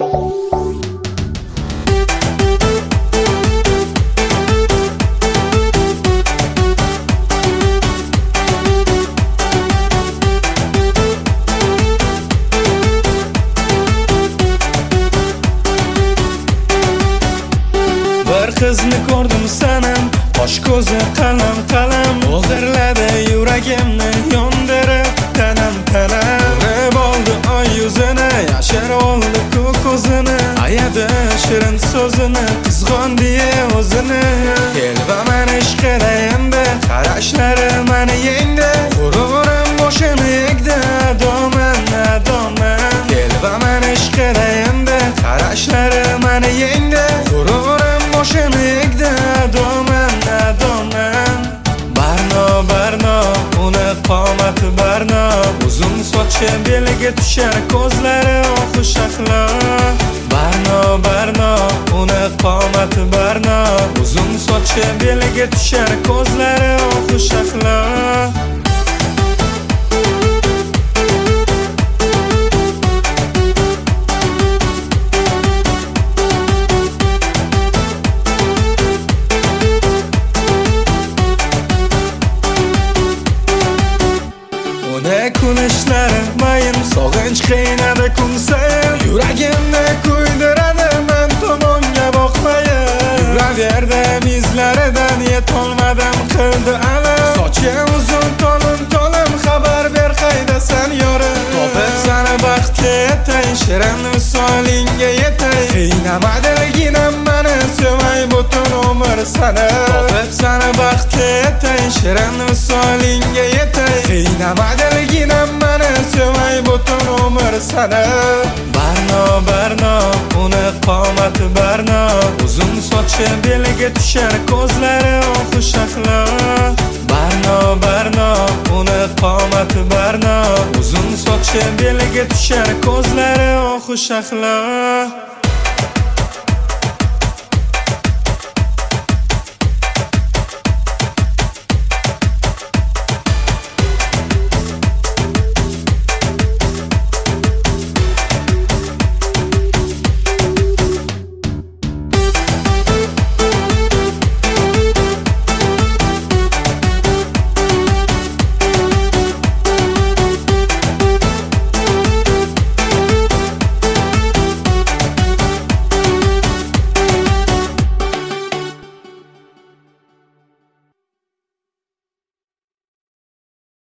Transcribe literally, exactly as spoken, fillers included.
Qizni ko'rdim sanam, qosh ko'zi qalam qalam, o'g'irladi yuragimni, yondirib tanam tanam. Urib oldi oy yuzini, yashirib oldi ko'k ko'zini, ayadi shirin so'zini, qizg'ondi o'zini. Kelva meni ishqida endi, qarashlari meni yengdi, g'ururim boshini egdi, adoman adoman. Kelva meni ishqida endi, qarashlari meni yengdi, g'ururim boshini egdi, adoman adoman. Barno barno, uni qomati barno, uzun sochi beliga tushar, ko'zlari oqu shahlo. Barno barno, uni qomati barno, uzun sochi beliga tushar, ko'zlari oqu shahlo. Kulishlari mayin, sog'inch qiynadi kun sayin, yuragimni kuydiradi men tomonga boqmayin. Yuraverdim izlaridan, yetolmadim qildi alam. Sochi uzun tolim tolim, xabar ber qaydasan yorim. Topib sani baxtga yetay, shirin visolingga yetay. Qiynamadiginam meni, sevay butun umr sani. Topib sani baxtga yetay, shirin visolingga yetay. Qiynamadiginam meni, sevay butun umr sani. Barno barno, uni qomati barno, uzun sochi beliga tushar, ko'zlari oqu shahlo. Barno barno, uni qomati barno, uzun sochi beliga tushar, ko'zlari oqu shahlo.